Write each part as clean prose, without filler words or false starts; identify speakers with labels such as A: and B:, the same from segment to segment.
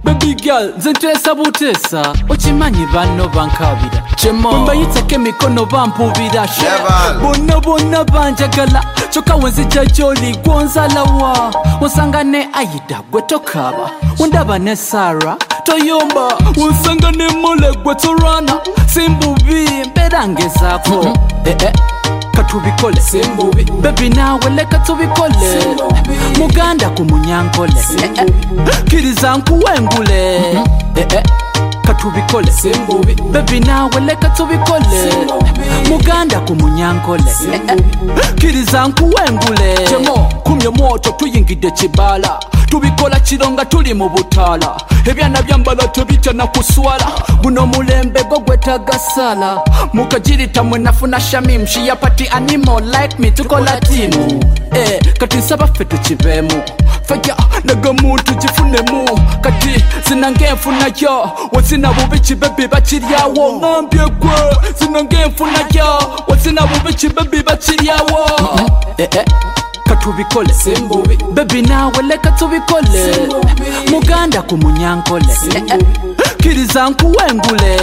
A: Baby girl, zentesa butesa ochimanyi banno bankabira chemo mbayiteke mikono bampubira bonna banjagala choka wenzija joli gonzalawa osangane ayida gwetokaba undaba ne Sara toyomba osangane mole gwetorana simbubi mberangezako katubikole simbubi baby nawe leka tubikole muganda kumunyankole kiriza nkuwengule katubikole simbubi baby nawe leka tubikole muganda kumunyankole kiriza nkuwengule chemo kumye moto tuyingide kibala tubikola kironga tuli mu butala ebyana byambala tubita na kuswala buno mulembe gogwetaga sala mukajirita mwenafuna shamim she a party animal like me tukola timu kati nsaba ffe tukivemu fajja nagamuntu gifunemu kati zinangenfunayo wazina bubi kibebi bakiryawo ngambye gwe zinangenfunayo wazina bubi kibebi bakiryawo katubikole simbubi baby nawe leka tubikole muganda kumunyankole kiriza nkuwengule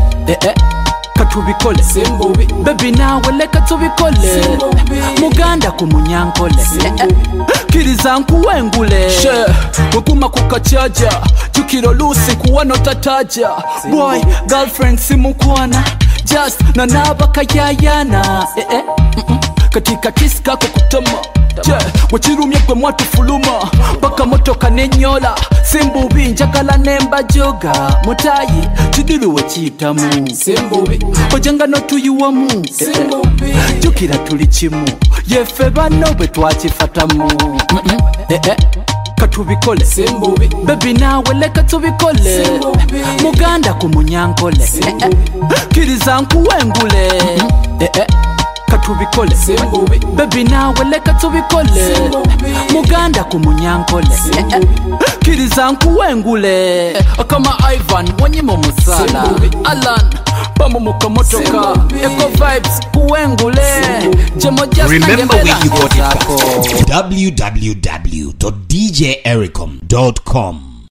A: katubikole simbubi baby nawe leka tubikole muganda kumunyankole kiriza nkuwengule wekuma kukachaja jukiro lusi kuwano tataja boy girlfriend simukwana just nanaba kayayana katika kiska kukutama wachirumye gwe mwatufuluma baka motoka nenyola simbubi njagala nemba joga mutayi kidiruwe kiyitamu simbubi ojanga notuyuwamu jukira tuli kimu yefe bano bwe twakifatamu katubikole simbubi baby nawe leka tubikole muganda kumunyankole kiriza nkuwengule katubikole simbubi baby nawe leka tubikole muganda kumunyankole kiriza nkuwengule kama Ivan wanyimo musala Alan pamu mukamotoka Eco Vibes kuwengule jemo just
B: remember where you got it from www.djericom.com